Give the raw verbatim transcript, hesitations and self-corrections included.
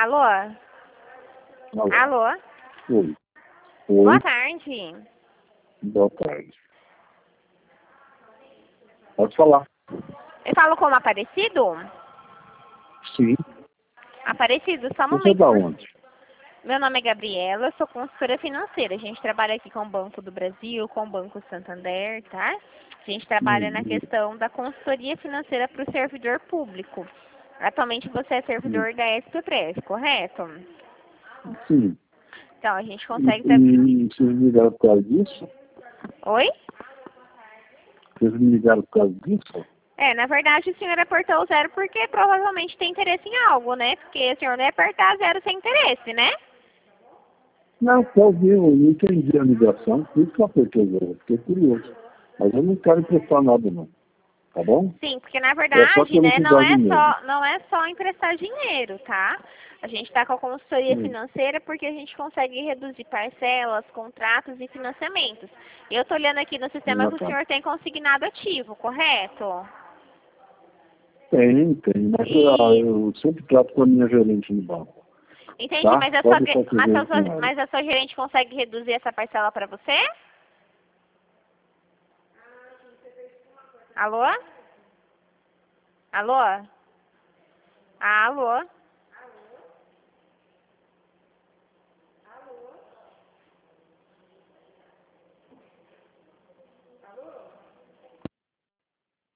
Alô? Alô? Alô? Oi. Boa Oi. tarde. Boa tarde. Pode falar. Eu falo como Aparecido? Sim. Aparecido, só um Você é momento. da por- onde? Meu nome é Gabriela, eu sou consultora financeira. A gente trabalha aqui com o Banco do Brasil, com o Banco Santander, tá? A gente trabalha na Hum, questão da consultoria financeira para o servidor público. Atualmente você é hum, servidor da S P P, correto? Sim. Então, a gente E, consegue... tra- e vocês me ligaram por causa disso? Oi? Vocês me ligaram por causa disso? É, na verdade o senhor apertou o zero porque provavelmente tem interesse em algo, né? Porque o senhor não ia apertar zero sem interesse, né? Não, pode eu não entendi a ligação, por isso que eu apertei o zero, fiquei curioso. Mas eu não quero emprestar nada não, tá bom? Sim, porque na É só verdade, né, não curiosidade é mesmo. só, não é só emprestar dinheiro, tá? A gente está com a consultoria Hum, financeira porque a gente consegue reduzir parcelas, contratos e financiamentos. Eu tô olhando aqui no sistema ah, que o tá. senhor tem consignado ativo, correto? Tem, tem, mas ah, Isso. eu sempre trato com a minha gerente no banco, Entendi, tá? mas a sua, Pode ge- deixar que eu mas a vejo sua, com ela. mas a sua gerente consegue reduzir essa parcela para você? Alô? Alô? Alô?